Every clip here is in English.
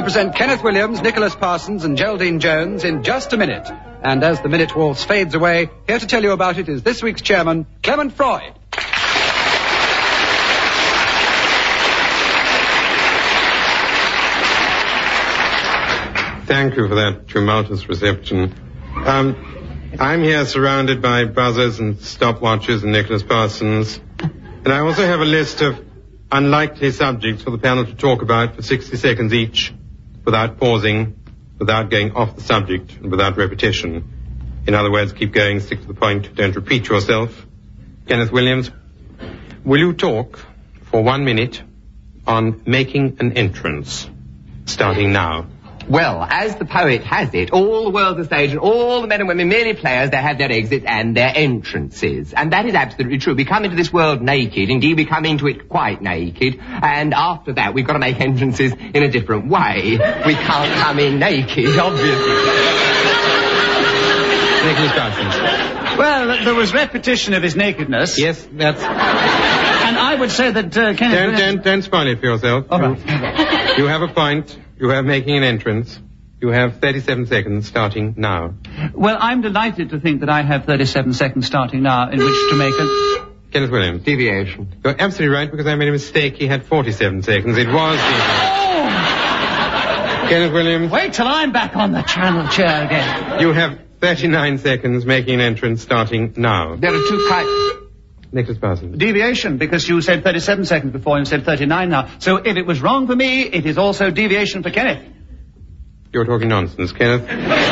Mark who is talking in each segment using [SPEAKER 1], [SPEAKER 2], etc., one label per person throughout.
[SPEAKER 1] We present Kenneth Williams, Nicholas Parsons and Geraldine Jones in just a minute. And as the minute waltz fades away, here to tell you about it is this week's chairman, Clement Freud.
[SPEAKER 2] Thank you for that tumultuous reception. I'm here surrounded by buzzers and stopwatches and Nicholas Parsons. And I also have a list of unlikely subjects for the panel to talk about for 60 seconds each, without pausing, without going off the subject, and without repetition. In other words, keep going, stick to the point, don't repeat yourself. Kenneth Williams, will you talk for 1 minute on making an entrance, starting now?
[SPEAKER 3] Well, as the poet has it, all the world's a stage and all the men and women merely players. They have their exits and their entrances. And that is absolutely true. We come into this world naked. Indeed, we come into it quite naked. And after that, we've got to make entrances in a different way. We can't come in naked, obviously.
[SPEAKER 2] Nicholas Parsons.
[SPEAKER 4] Well, there was repetition of his nakedness.
[SPEAKER 2] Yes, that's...
[SPEAKER 4] And I would say that Kenneth...
[SPEAKER 2] Don't spoil it for yourself.
[SPEAKER 4] All right.
[SPEAKER 2] You have a point. You have making an entrance. You have 37 seconds starting now.
[SPEAKER 4] Well, I'm delighted to think that I have 37 seconds starting now in which to make a...
[SPEAKER 2] Kenneth Williams.
[SPEAKER 3] Deviation.
[SPEAKER 2] You're absolutely right, because I made a mistake. He had 47 seconds. It was deviation.
[SPEAKER 4] Oh!
[SPEAKER 2] Kenneth Williams.
[SPEAKER 4] Wait till I'm back on the channel chair again.
[SPEAKER 2] You have 39 seconds making an entrance starting now.
[SPEAKER 3] There are two kinds...
[SPEAKER 2] Nicholas Parsons.
[SPEAKER 4] Deviation, because you said 37 seconds before and you said 39 now. So if it was wrong for me, it is also deviation for Kenneth.
[SPEAKER 2] You're talking nonsense, Kenneth.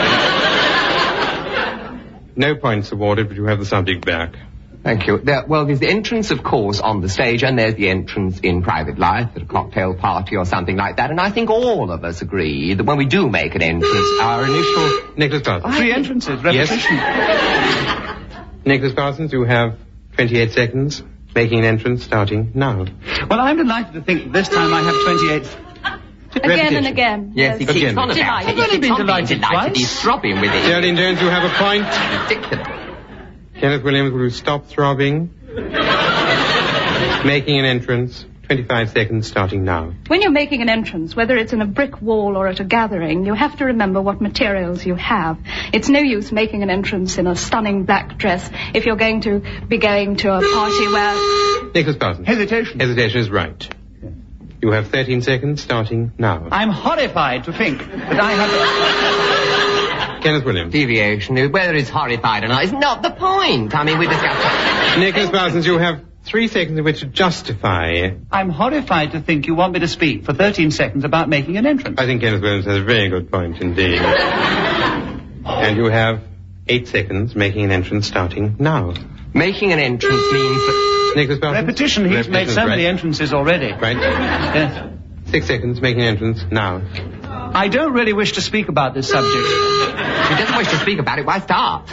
[SPEAKER 2] No points awarded, but you have the subject back.
[SPEAKER 3] Thank you. There's the entrance, of course, on the stage, and there's the entrance in private life, at a cocktail party or something like that. And I think all of us agree that when we do make an entrance, our initial...
[SPEAKER 2] Nicholas Parsons.
[SPEAKER 4] 3 entrances, repetition.
[SPEAKER 2] Yes. Nicholas Parsons, you have 28 seconds, making an entrance starting now.
[SPEAKER 4] Well, I'm delighted to think that this time I have 28...
[SPEAKER 5] Again and again.
[SPEAKER 3] Yes, he keeps on about it.
[SPEAKER 4] I've only been delighted twice.
[SPEAKER 3] He's throbbing with it.
[SPEAKER 2] Geraldine Jones, you have a point.
[SPEAKER 3] Ridiculous.
[SPEAKER 2] Kenneth Williams, will you stop throbbing? Making an entrance, 25 seconds starting now.
[SPEAKER 5] When you're making an entrance, whether it's in a brick wall or at a gathering, you have to remember what materials you have. It's no use making an entrance in a stunning black dress if you're going to be going to a party where...
[SPEAKER 2] Nicholas Parsons.
[SPEAKER 4] Hesitation.
[SPEAKER 2] Hesitation is right. You have 13 seconds starting now.
[SPEAKER 4] I'm horrified to think that I have...
[SPEAKER 2] Kenneth Williams.
[SPEAKER 3] Deviation, whether it's horrified or not, is not the point. I mean, we discussed...
[SPEAKER 2] Nicholas Parsons, you have 3 seconds in which to justify.
[SPEAKER 4] I'm horrified to think you want me to speak for 13 seconds about making an entrance.
[SPEAKER 2] I think Kenneth Williams has a very good point indeed. And you have 8 seconds making an entrance starting now.
[SPEAKER 3] Making an entrance means that...
[SPEAKER 2] Nicholas Parsons.
[SPEAKER 4] Repetition. He's made so many entrances already.
[SPEAKER 2] Right.
[SPEAKER 4] Yes.
[SPEAKER 2] 6 seconds making an entrance now.
[SPEAKER 4] I don't really wish to speak about this subject.
[SPEAKER 3] If he doesn't wish to speak about it, why start?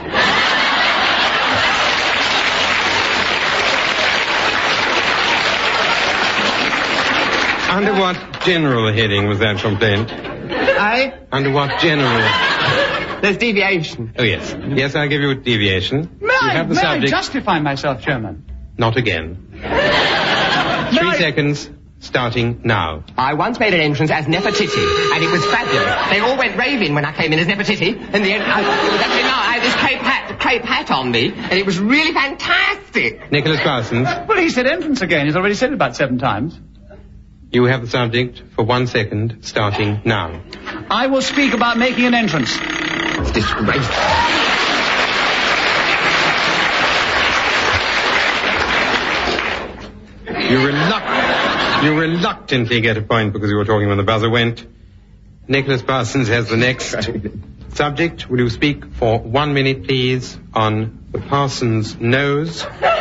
[SPEAKER 2] Under what general heading was that complaint? Under what general?
[SPEAKER 3] There's deviation.
[SPEAKER 2] Oh, yes. Yes, I'll give you a deviation.
[SPEAKER 4] May I justify myself, Chairman?
[SPEAKER 2] Not again. 3 seconds starting now.
[SPEAKER 3] I once made an entrance as Nefertiti, and it was fabulous. They all went raving when I came in as Nefertiti, and it was actually I had this crepe hat on me, and it was really fantastic.
[SPEAKER 2] Nicholas Parsons.
[SPEAKER 4] Well, he said entrance again. He's already said it about 7 times.
[SPEAKER 2] You have the subject for 1 second starting now.
[SPEAKER 4] I will speak about making an entrance.
[SPEAKER 3] It's disgraceful.
[SPEAKER 2] You reluctantly get a point because you were talking when the buzzer went. Nicholas Parsons has the next subject. Will you speak for 1 minute, please, on the Parsons nose?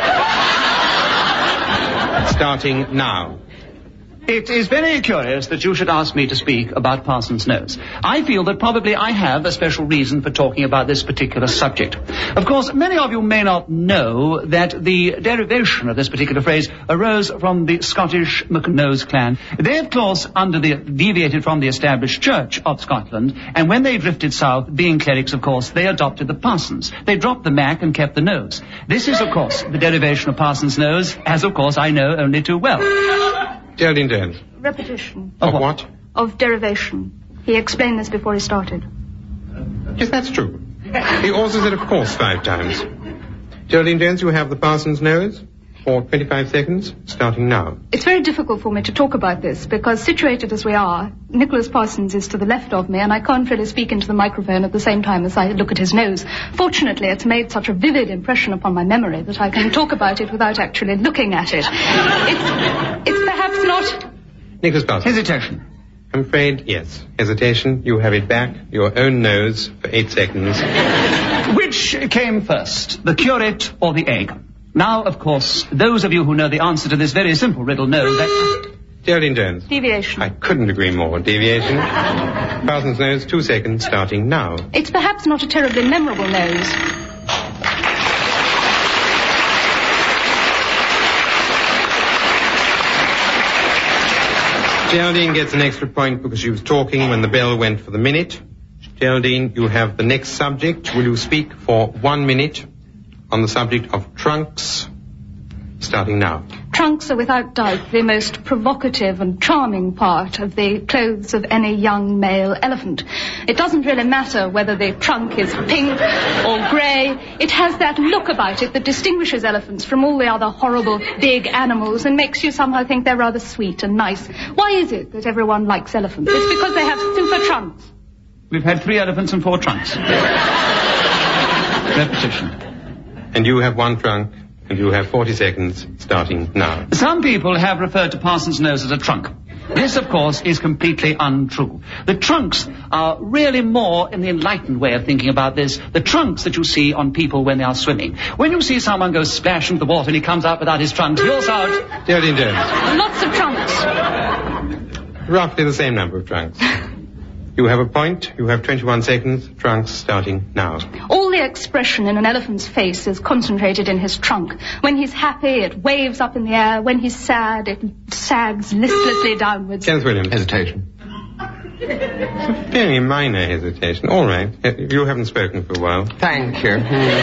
[SPEAKER 2] Starting now.
[SPEAKER 4] It is very curious that you should ask me to speak about Parsons' nose. I feel that probably I have a special reason for talking about this particular subject. Of course, many of you may not know that the derivation of this particular phrase arose from the Scottish MacNose clan. They, of course, deviated from the established Church of Scotland, and when they drifted south, being clerics, of course, they adopted the Parsons. They dropped the Mac and kept the nose. This is, of course, the derivation of Parsons' nose, as, of course, I know only too well.
[SPEAKER 2] Geraldine Jones.
[SPEAKER 5] Repetition.
[SPEAKER 2] Of what?
[SPEAKER 5] Of derivation. He explained this before he started.
[SPEAKER 2] Yes, that's true. He also said, of course, 5 times. Geraldine Jones, you have the Parsons nose for 25 seconds, starting now.
[SPEAKER 5] It's very difficult for me to talk about this because situated as we are, Nicholas Parsons is to the left of me and I can't really speak into the microphone at the same time as I look at his nose. Fortunately, it's made such a vivid impression upon my memory that I can talk about it without actually looking at it. It's perhaps not...
[SPEAKER 2] Nicholas Parsons.
[SPEAKER 4] Hesitation.
[SPEAKER 2] I'm afraid, yes. Hesitation. You have it back, your own nose, for 8 seconds.
[SPEAKER 4] Which came first, the curate or the egg? Now, of course, those of you who know the answer to this very simple riddle know that...
[SPEAKER 2] Geraldine Jones.
[SPEAKER 5] Deviation.
[SPEAKER 2] I couldn't agree more. Deviation. Parsons nose, 2 seconds, starting now.
[SPEAKER 5] It's perhaps not a terribly memorable nose.
[SPEAKER 2] Geraldine gets an extra point because she was talking when the bell went for the minute. Geraldine, you have the next subject. Will you speak for 1 minute on the subject of trunks? Starting now.
[SPEAKER 5] Trunks are without doubt the most provocative and charming part of the clothes of any young male elephant. It doesn't really matter whether the trunk is pink or grey. It has that look about it that distinguishes elephants from all the other horrible big animals and makes you somehow think they're rather sweet and nice. Why is it that everyone likes elephants? It's because they have super trunks.
[SPEAKER 4] We've had 3 elephants and 4 trunks. Repetition.
[SPEAKER 2] And you have 1 trunk. And you have 40 seconds, starting now.
[SPEAKER 4] Some people have referred to Parsons' nose as a trunk. This, of course, is completely untrue. The trunks are really more in the enlightened way of thinking about this. The trunks that you see on people when they are swimming. When you see someone go splash into the water and he comes out without his trunks, you'll shout...
[SPEAKER 2] Geraldine Jones.
[SPEAKER 5] Lots of trunks.
[SPEAKER 2] Roughly the same number of trunks. You have a point. You have 21 seconds. Trunks starting now.
[SPEAKER 5] All the expression in an elephant's face is concentrated in his trunk. When he's happy, it waves up in the air. When he's sad, it sags listlessly downwards.
[SPEAKER 2] Kenneth Williams.
[SPEAKER 3] Hesitation.
[SPEAKER 2] Very minor hesitation. All right. You haven't spoken for a while.
[SPEAKER 3] Thank you.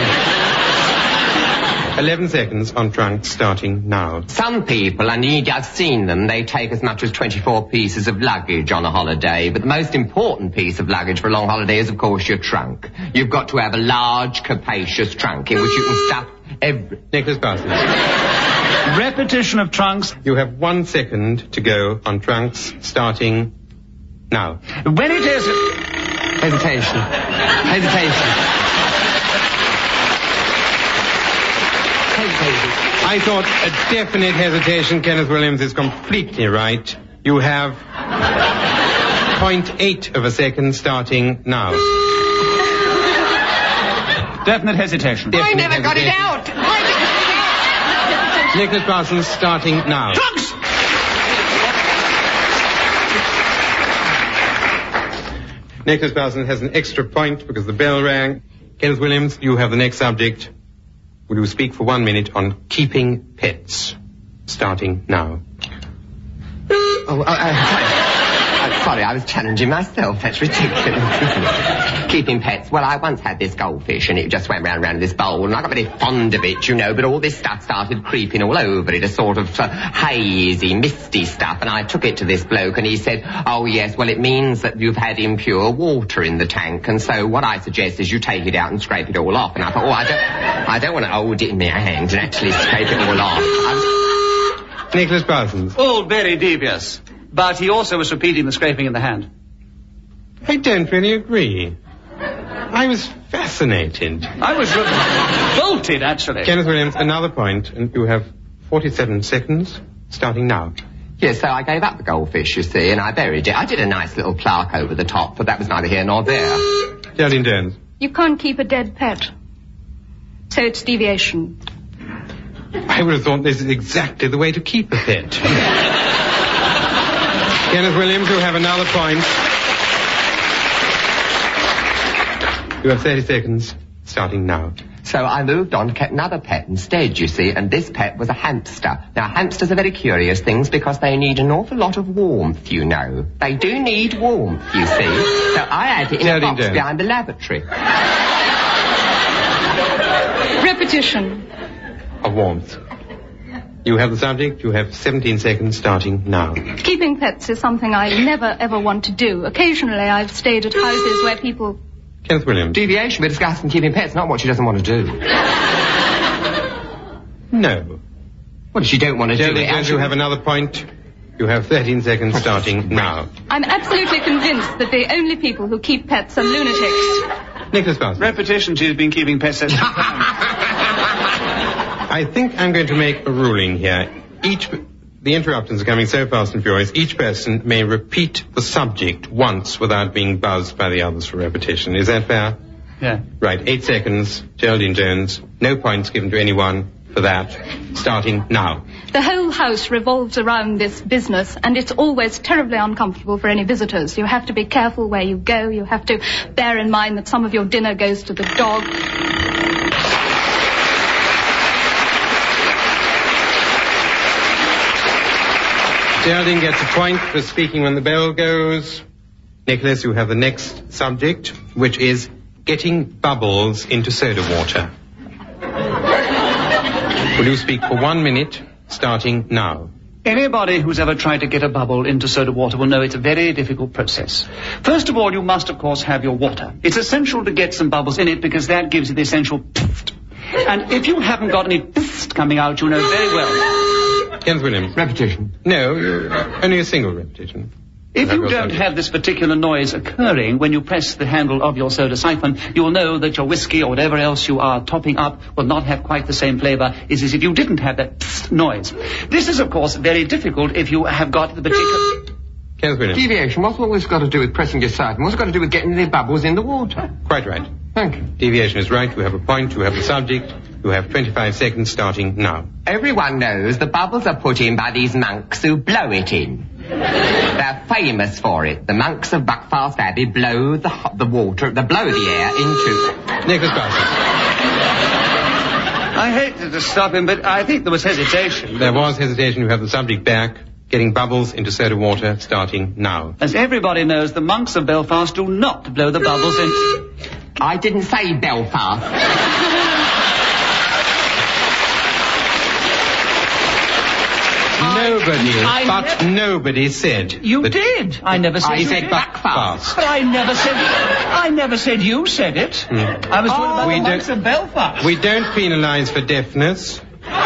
[SPEAKER 2] 11 seconds on trunks starting now.
[SPEAKER 3] Some people, and indeed I've seen them, they take as much as 24 pieces of luggage on a holiday. But the most important piece of luggage for a long holiday is, of course, your trunk. You've got to have a large, capacious trunk in which you can stuff every...
[SPEAKER 2] Nicholas Parsons.
[SPEAKER 4] Repetition of trunks.
[SPEAKER 2] You have 1 second to go on trunks starting now.
[SPEAKER 4] When it is...
[SPEAKER 3] Hesitation.
[SPEAKER 2] I thought a definite hesitation. Kenneth Williams is completely right. You have 0.8 of a second starting now.
[SPEAKER 4] Definite hesitation.
[SPEAKER 3] I never got it out.
[SPEAKER 2] Nicholas Parsons starting now.
[SPEAKER 4] Trunks!
[SPEAKER 2] Nicholas Parsons has an extra point because the bell rang. Kenneth Williams, you have the next subject. Will you speak for 1 minute on keeping pets? Starting now.
[SPEAKER 3] Sorry, I was challenging myself. That's ridiculous. Keeping pets. Well, I once had this goldfish and it just went round in this bowl and I got very fond of it, you know, but all this stuff started creeping all over it, a sort of hazy, misty stuff, and I took it to this bloke and he said, oh yes, well it means that you've had impure water in the tank, and so what I suggest is you take it out and scrape it all off. And I thought, I don't want to hold it in my hand and actually scrape it all off.
[SPEAKER 2] Nicholas Parsons.
[SPEAKER 4] All very devious. But he also was repeating the scraping in the hand.
[SPEAKER 2] I don't really agree. I was fascinated.
[SPEAKER 4] I was revolted, actually.
[SPEAKER 2] Kenneth Williams, another point, and you have 47 seconds, starting now.
[SPEAKER 3] Yes, so I gave up the goldfish, you see, and I buried it. I did a nice little plaque over the top, but that was neither here nor there.
[SPEAKER 2] Geraldine Jones.
[SPEAKER 5] You can't keep a dead pet. So it's deviation.
[SPEAKER 2] I would have thought this is exactly the way to keep a pet. Kenneth Williams, you have another point. You have 30 seconds, starting now.
[SPEAKER 3] So I moved on to get another pet instead, you see, and this pet was a hamster. Now, hamsters are very curious things because they need an awful lot of warmth, you know. They do need warmth, you see. So I had it in a box behind the lavatory.
[SPEAKER 5] Repetition.
[SPEAKER 2] Of warmth. You have the subject. You have 17 seconds starting now.
[SPEAKER 5] Keeping pets is something I never ever want to do. Occasionally I've stayed at houses where people...
[SPEAKER 2] Kenneth Williams.
[SPEAKER 3] Deviation, we're discussing keeping pets, not what she doesn't want to do.
[SPEAKER 2] No.
[SPEAKER 3] What if she don't want to do it?
[SPEAKER 2] Jones, you have another point. You have 13 seconds starting now.
[SPEAKER 5] I'm absolutely convinced that the only people who keep pets are lunatics.
[SPEAKER 2] Nicholas Parsons.
[SPEAKER 4] Repetition, she's been keeping pets since...
[SPEAKER 2] I think I'm going to make a ruling here. The interruptions are coming so fast and furious, each person may repeat the subject once without being buzzed by the others for repetition. Is that fair?
[SPEAKER 4] Yeah.
[SPEAKER 2] Right, 8 seconds, Geraldine Jones. No points given to anyone for that. Starting now.
[SPEAKER 5] The whole house revolves around this business, and it's always terribly uncomfortable for any visitors. You have to be careful where you go. You have to bear in mind that some of your dinner goes to the dog.
[SPEAKER 2] Geraldine gets a point for speaking when the bell goes. Nicholas, you have the next subject, which is getting bubbles into soda water. Will you speak for 1 minute, starting now?
[SPEAKER 4] Anybody who's ever tried to get a bubble into soda water will know it's a very difficult process. First of all, you must, of course, have your water. It's essential to get some bubbles in it because that gives you the essential pfft. And if you haven't got any pfft coming out, you know very well...
[SPEAKER 2] Kenneth Williams.
[SPEAKER 3] Repetition.
[SPEAKER 2] No, only a single repetition.
[SPEAKER 4] If you don't have this particular noise occurring when you press the handle of your soda siphon, you will know that your whiskey or whatever else you are topping up will not have quite the same flavour as if you didn't have that pfft noise. This is, of course, very difficult if you have got the particular...
[SPEAKER 2] Kenneth Williams.
[SPEAKER 3] Deviation, what's all this got to do with pressing your siphon? What's it got to do with getting the bubbles in the water?
[SPEAKER 2] Quite right.
[SPEAKER 3] Thank you.
[SPEAKER 2] Deviation is right. You have a point. You have the subject. You have 25 seconds starting now.
[SPEAKER 3] Everyone knows the bubbles are put in by these monks who blow it in. They're famous for it. The monks of Buckfast Abbey blow the air into...
[SPEAKER 2] Nicholas Parsons.
[SPEAKER 4] I hated to stop him, but I think there was hesitation.
[SPEAKER 2] There was hesitation. You have the subject back. Getting bubbles into soda water starting now.
[SPEAKER 4] As everybody knows, the monks of Belfast do not blow the bubbles in...
[SPEAKER 3] I didn't say Belfast.
[SPEAKER 2] Nobody said.
[SPEAKER 4] You did. I never said you
[SPEAKER 3] said Buckfast.
[SPEAKER 4] But I never said you said it. I was talking about the monks of Belfast.
[SPEAKER 2] We don't penalise for deafness.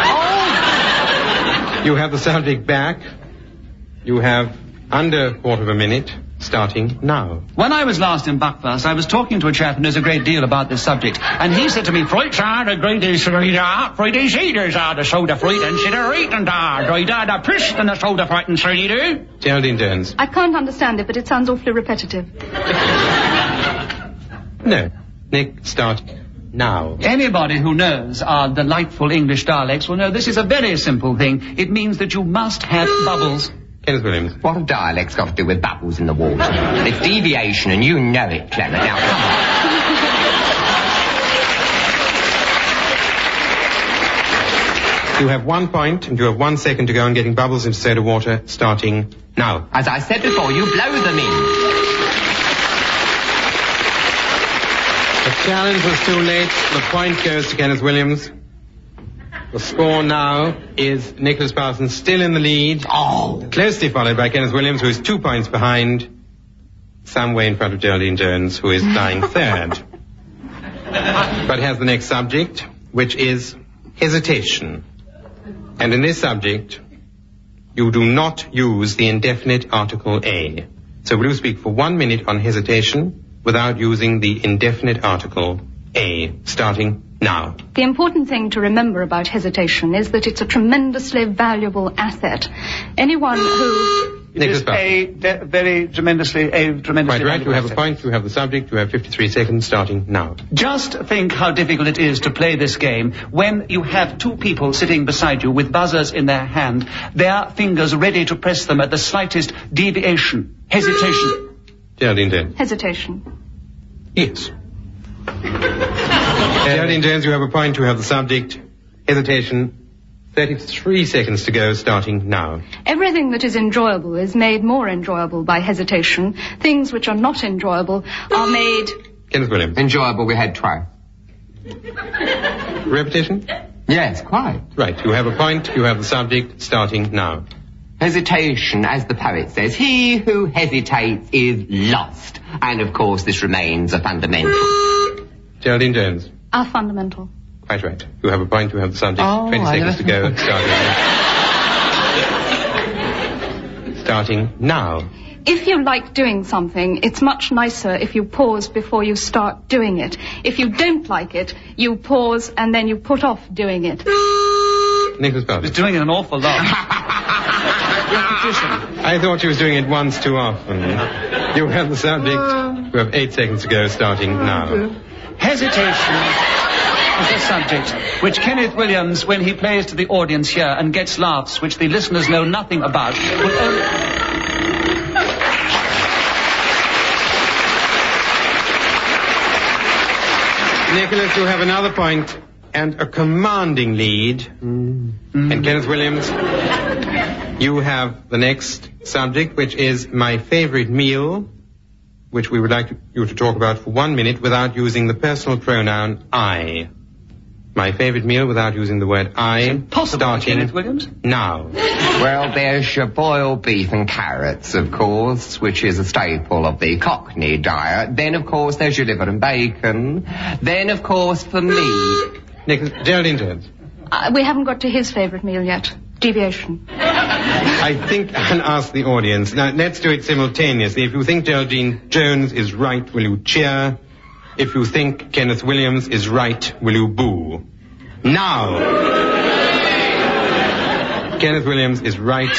[SPEAKER 4] Oh.
[SPEAKER 2] You have the subject back. You have under a quarter of a minute, starting now.
[SPEAKER 4] When I was last in Buckfast, I was talking to a chap who knows a great deal about this subject, and he said to me, "Fruits are the greatest reader, fruity seeders are the soda fruit, and cider eaten are the pish and the soda fruit and cider."
[SPEAKER 2] Geraldine Jones.
[SPEAKER 5] I can't understand it, but it sounds awfully repetitive.
[SPEAKER 2] No. Nick, start now.
[SPEAKER 4] Anybody who knows our delightful English dialects will know this is a very simple thing. It means that you must have bubbles.
[SPEAKER 2] Kenneth Williams.
[SPEAKER 3] What have dialects got to do with bubbles in the water? It's deviation, and you know it, Clement. Now, come on.
[SPEAKER 2] You have 1 point, and you have 1 second to go on getting bubbles into soda water, starting now.
[SPEAKER 3] As I said before, you blow them in.
[SPEAKER 2] The challenge was too late. The point goes to Kenneth Williams. The score now is Nicholas Parsons still in the lead.
[SPEAKER 3] Oh.
[SPEAKER 2] Closely followed by Kenneth Williams, who is 2 points behind. Some way in front of Geraldine Jones, who is lying third. But has the next subject, which is hesitation. And in this subject, you do not use the indefinite article a. So will you speak for 1 minute on hesitation without using the indefinite article a, starting now?
[SPEAKER 5] The important thing to remember about hesitation is that it's a tremendously valuable asset. Anyone who...
[SPEAKER 4] It is very tremendously
[SPEAKER 2] Quite right, you have
[SPEAKER 4] asset.
[SPEAKER 2] a point, you have the subject, you have 53 seconds, starting now.
[SPEAKER 4] Just think how difficult it is to play this game when you have two people sitting beside you with buzzers in their hand, their fingers ready to press them at the slightest deviation, hesitation.
[SPEAKER 2] Geraldine Jones.
[SPEAKER 5] Hesitation.
[SPEAKER 2] Yes. Geraldine Jones, you have a point, you have the subject, hesitation. 33 seconds to go, starting now.
[SPEAKER 5] Everything that is enjoyable is made more enjoyable by hesitation. Things which are not enjoyable are made...
[SPEAKER 2] Kenneth Williams.
[SPEAKER 3] Enjoyable, we had twice.
[SPEAKER 2] Repetition?
[SPEAKER 3] Yes, quite.
[SPEAKER 2] Right, you have a point, you have the subject, starting now.
[SPEAKER 3] Hesitation, as the poet says, he who hesitates is lost. And of course this remains a fundamental.
[SPEAKER 2] Geraldine Jones.
[SPEAKER 5] A fundamental.
[SPEAKER 2] Quite right. You have a point, you have the subject. 20 seconds to go, starting now.
[SPEAKER 5] If you like doing something, it's much nicer if you pause before you start doing it. If you don't like it, you pause and then you put off doing it.
[SPEAKER 2] Nicholas Parsons.
[SPEAKER 4] He's doing it an awful lot.
[SPEAKER 2] I thought she was doing it once too often. You have the subject. You have 8 seconds to go, starting now.
[SPEAKER 4] Hesitation is a subject which Kenneth Williams, when he plays to the audience here and gets laughs which the listeners know nothing about, will only...
[SPEAKER 2] Nicholas, you have another point and a commanding lead. And Kenneth Williams, you have the next subject, which is my favorite meal, which we would like you to talk about for 1 minute without using the personal pronoun I. My favorite meal without using the word I.
[SPEAKER 4] Possible,
[SPEAKER 2] starting
[SPEAKER 4] Kenneth Williams?
[SPEAKER 2] now.
[SPEAKER 3] Well, there's your boiled beef and carrots, of course, which is a staple of the Cockney diet. Then, of course, there's your liver and bacon. Then, of course, for me...
[SPEAKER 2] Geraldine Jones.
[SPEAKER 5] We haven't got to his favourite meal yet. Deviation.
[SPEAKER 2] I think I'll ask the audience. Now, let's do it simultaneously. If you think Geraldine Jones is right, will you cheer? If you think Kenneth Williams is right, will you boo? Now! Kenneth Williams is right.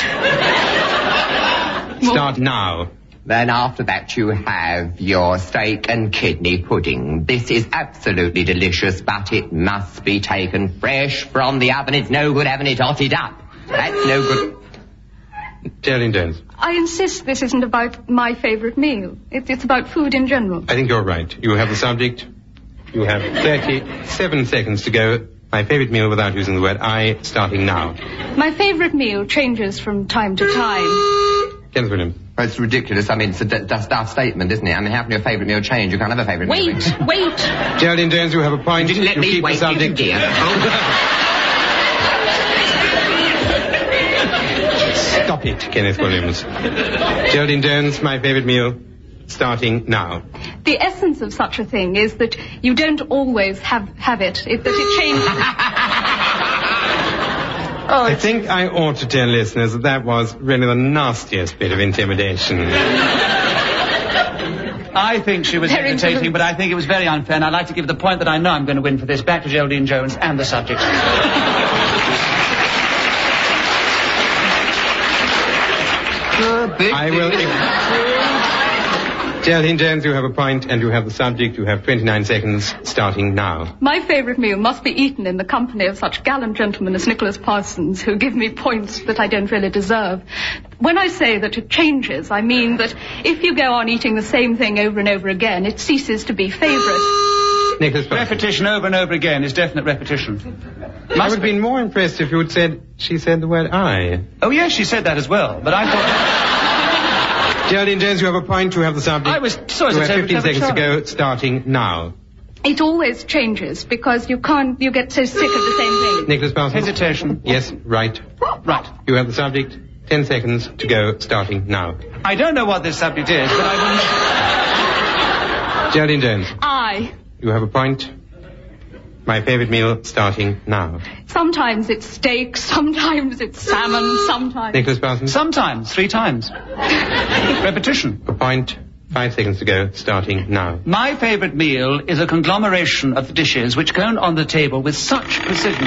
[SPEAKER 2] Start now.
[SPEAKER 3] Then after that you have your steak and kidney pudding. This is absolutely delicious, but it must be taken fresh from the oven. It's no good having it hotted up. That's no good.
[SPEAKER 2] Geraldine Jones.
[SPEAKER 5] I insist this isn't about my favourite meal. It's about food in general.
[SPEAKER 2] I think you're right. You have the subject. You have 37 seconds to go. My favorite meal without using the word I, starting now.
[SPEAKER 5] My favourite meal changes from time to time.
[SPEAKER 2] Kenneth Williams.
[SPEAKER 3] Well, it's ridiculous. I mean, it's a daft statement, isn't it? I mean, how can your favourite meal change? You can't have a favourite meal.
[SPEAKER 5] Wait!
[SPEAKER 2] Geraldine Jones, you have a point.
[SPEAKER 3] You didn't let me
[SPEAKER 2] keep
[SPEAKER 3] wait,
[SPEAKER 2] the subject.
[SPEAKER 3] dear.
[SPEAKER 2] Stop it, Kenneth Williams. Geraldine Jones, my favorite meal, starting now.
[SPEAKER 5] The essence of such a thing is that you don't always have it. That it changes.
[SPEAKER 2] I think I ought to tell listeners that was really the nastiest bit of intimidation.
[SPEAKER 4] I think she was irritating, but I think it was very unfair, and I'd like to give the point that I know I'm going to win for this back to Geraldine Jones and the subject.
[SPEAKER 2] I will... Geraldine Jones, you have a point, and you have the subject. You have 29 seconds, starting now.
[SPEAKER 5] My favourite meal must be eaten in the company of such gallant gentlemen as Nicholas Parsons, who give me points that I don't really deserve. When I say that it changes, I mean that if you go on eating the same thing over and over again, it ceases to be favourite.
[SPEAKER 2] Nicholas Parsons.
[SPEAKER 4] Repetition over and over again is definite repetition.
[SPEAKER 2] I would have been more impressed if you had said, she said the word I.
[SPEAKER 4] Oh, yes, she said that as well, but I thought...
[SPEAKER 2] Geraldine Jones, you have a point, you have the subject.
[SPEAKER 4] I was sorry
[SPEAKER 2] you
[SPEAKER 4] to
[SPEAKER 2] have
[SPEAKER 4] say,
[SPEAKER 2] 15 seconds to go, starting now.
[SPEAKER 5] It always changes because you get so sick of the same thing.
[SPEAKER 2] Nicholas Parsons.
[SPEAKER 4] Hesitation.
[SPEAKER 2] Yes, right.
[SPEAKER 4] Right.
[SPEAKER 2] You have the subject. 10 seconds to go, starting now.
[SPEAKER 4] I don't know what this subject is, but I will...
[SPEAKER 2] Geraldine Jones.
[SPEAKER 5] I.
[SPEAKER 2] You have a point. My favorite meal, starting now.
[SPEAKER 5] Sometimes it's steak, sometimes it's salmon, sometimes...
[SPEAKER 2] Nicholas Parsons.
[SPEAKER 4] Sometimes, 3 times. Repetition.
[SPEAKER 2] A point. 5 seconds to go, starting now.
[SPEAKER 4] My favourite meal is a conglomeration of dishes which go on the table with such precision.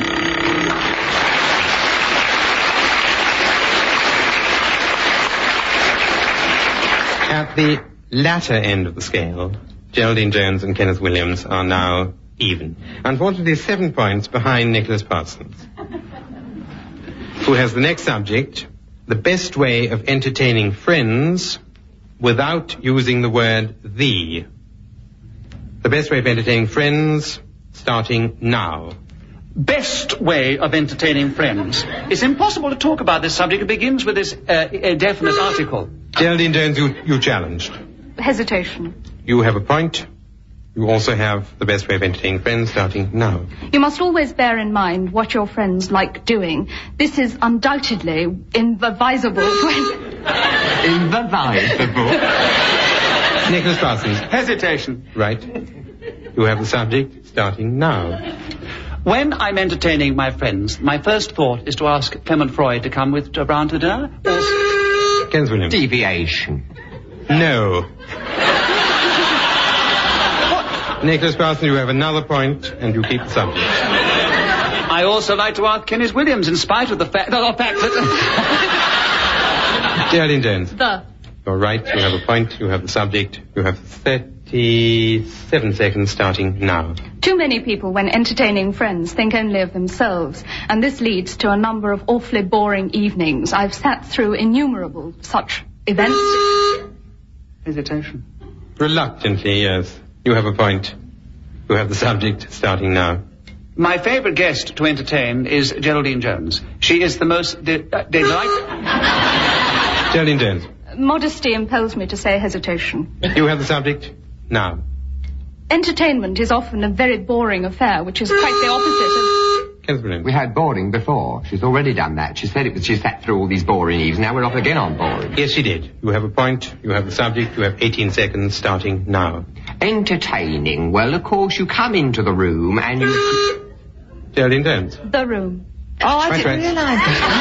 [SPEAKER 2] At the latter end of the scale, Geraldine Jones and Kenneth Williams are now even. Unfortunately, 7 points behind Nicholas Parsons, who has the next subject, the best way of entertaining friends without using the word the. The best way of entertaining friends, starting now.
[SPEAKER 4] Best way of entertaining friends. It's impossible to talk about this subject. It begins with this definite article.
[SPEAKER 2] Geraldine Jones, you challenged.
[SPEAKER 5] Hesitation.
[SPEAKER 2] You have a point. You also have the best way of entertaining friends starting now.
[SPEAKER 5] You must always bear in mind what your friends like doing. This is undoubtedly inadvisable.
[SPEAKER 3] Inadvisable.
[SPEAKER 2] Nicholas Parsons.
[SPEAKER 4] Hesitation.
[SPEAKER 2] Right. You have the subject starting now.
[SPEAKER 4] When I'm entertaining my friends, my first thought is to ask Clement Freud to come round to dinner.
[SPEAKER 2] Kenneth Williams.
[SPEAKER 3] Deviation.
[SPEAKER 2] No. Nicholas Parsons, you have another point, and you keep the subject.
[SPEAKER 4] I also like to ask Kenneth Williams, in spite of the fact that...
[SPEAKER 2] Geraldine Jones.
[SPEAKER 5] You're
[SPEAKER 2] right, you have a point, you have the subject, you have 37 seconds starting now.
[SPEAKER 5] Too many people, when entertaining friends, think only of themselves, and this leads to a number of awfully boring evenings. I've sat through innumerable such events.
[SPEAKER 4] Hesitation.
[SPEAKER 2] Reluctantly, yes. You have a point. You have the subject starting now.
[SPEAKER 4] My favourite guest to entertain is Geraldine Jones. She is the most
[SPEAKER 2] Geraldine Jones.
[SPEAKER 5] Modesty impels me to say hesitation.
[SPEAKER 2] You have the subject now.
[SPEAKER 5] Entertainment is often a very boring affair, which is quite the opposite of...
[SPEAKER 2] Kenneth Williams.
[SPEAKER 3] We had boring before. She's already done that. She said she sat through all these boring eves. Now we're off again on boring.
[SPEAKER 2] Yes, she did. You have a point. You have the subject. You have 18 seconds starting now.
[SPEAKER 3] Entertaining. Well, of course, you come into the room and you...
[SPEAKER 2] Geraldine Jones.
[SPEAKER 5] The room.
[SPEAKER 3] Oh, I didn't realise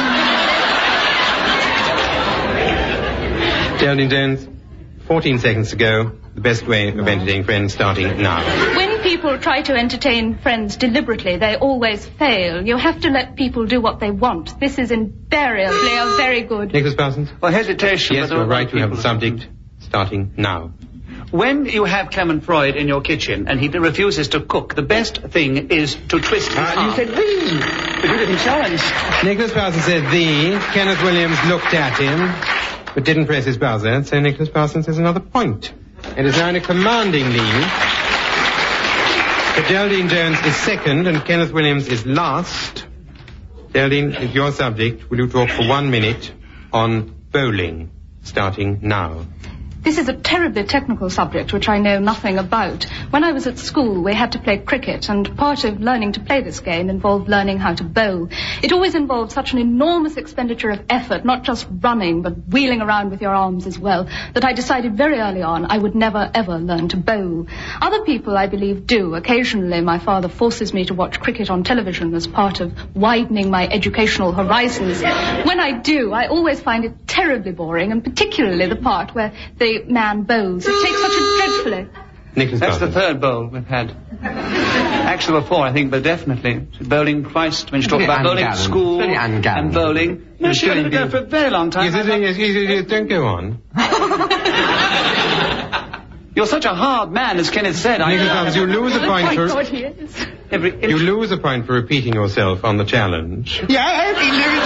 [SPEAKER 3] that.
[SPEAKER 2] Geraldine Jones, 14 seconds to go. The best way of entertaining friends starting now.
[SPEAKER 5] When people try to entertain friends deliberately, they always fail. You have to let people do what they want. This is invariably a very good...
[SPEAKER 2] Nicholas Parsons?
[SPEAKER 4] Well, hesitation.
[SPEAKER 2] Yes, you're right. You have the subject starting now.
[SPEAKER 4] When you have Clement Freud in your kitchen and he refuses to cook, the best thing is to twist his arm.
[SPEAKER 3] You said we.
[SPEAKER 4] But you didn't challenge.
[SPEAKER 2] Nicholas Parsons said the. Kenneth Williams looked at him, but didn't press his buzzer, so Nicholas Parsons has another point. It is now in a commanding lead. But Geraldine Jones is second and Kenneth Williams is last. Geraldine, is your subject. Will you talk for 1 minute on bowling, starting now?
[SPEAKER 5] This is a terribly technical subject which I know nothing about. When I was at school, we had to play cricket, and part of learning to play this game involved learning how to bowl. It always involved such an enormous expenditure of effort, not just running, but wheeling around with your arms as well, that I decided very early on I would never, ever learn to bowl. Other people, I believe, do. Occasionally, my father forces me to watch cricket on television as part of widening my educational horizons. When I do, I always find it terribly boring, and particularly the part where the man bowls. It takes such a dreadfully...
[SPEAKER 2] Nicholas
[SPEAKER 4] That's
[SPEAKER 2] Parsons.
[SPEAKER 4] the third bowl we've had. Actually, there were 4, I think, but definitely. Bowling twice, when you talk about bowling at school and bowling. Yes, she didn't go for a very long time.
[SPEAKER 2] Yes, don't go on.
[SPEAKER 4] You're such a hard man, as Kenneth said.
[SPEAKER 2] Nicholas Parsons, you lose a point
[SPEAKER 5] My
[SPEAKER 2] for...
[SPEAKER 5] God, he is.
[SPEAKER 2] You lose a point for repeating yourself on the challenge.
[SPEAKER 3] Yes, he loses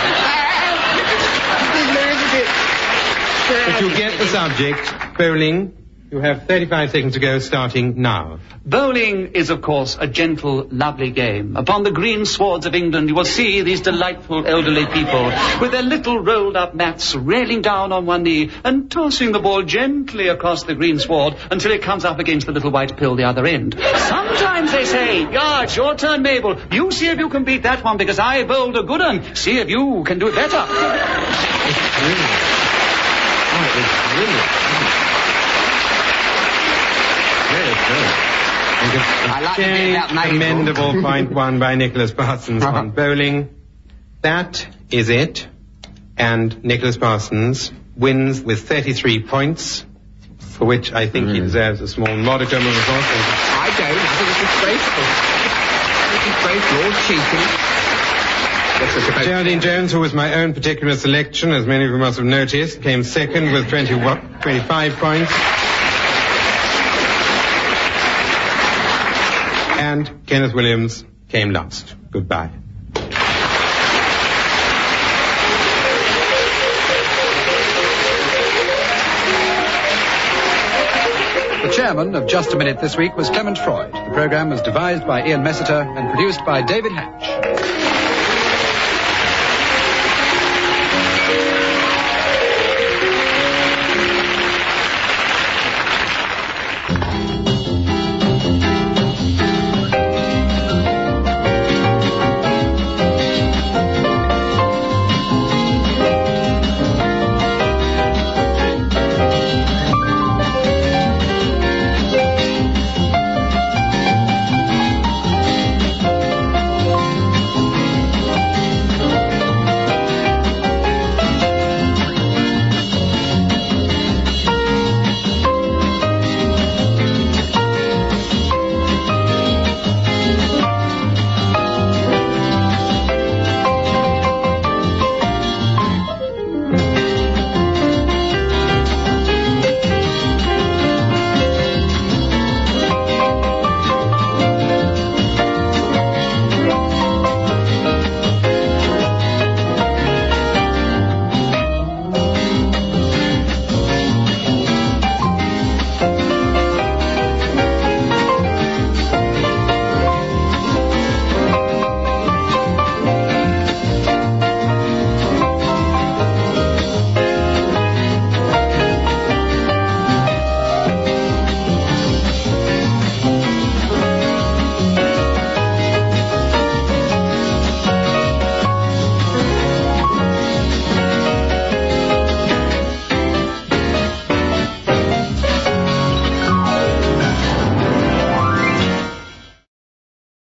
[SPEAKER 3] it.
[SPEAKER 2] But you get the subject, bowling. You have 35 seconds to go, starting now.
[SPEAKER 4] Bowling is, of course, a gentle, lovely game. Upon the green swards of England, you will see these delightful elderly people with their little rolled-up mats railing down on one knee and tossing the ball gently across the green sward until it comes up against the little white pill the other end. Sometimes they say, "Yeah, it's your turn, Mabel. You see if you can beat that one because I bowled a good one. See if you can do it better."
[SPEAKER 3] I like the bit about Mabel.
[SPEAKER 2] Commendable point won by Nicholas Parsons on bowling. That is it. And Nicholas Parsons wins with 33 points, for which I think he deserves a small modicum of applause.
[SPEAKER 3] I don't. I think it's disgraceful. It's disgraceful. You're cheating.
[SPEAKER 2] Geraldine Jones, who was my own particular selection, as many of you must have noticed, came second with 25 points. And Kenneth Williams came last. Goodbye.
[SPEAKER 1] The chairman of Just a Minute this week was Clement Freud. The programme was devised by Ian Messiter and produced by David Hatch.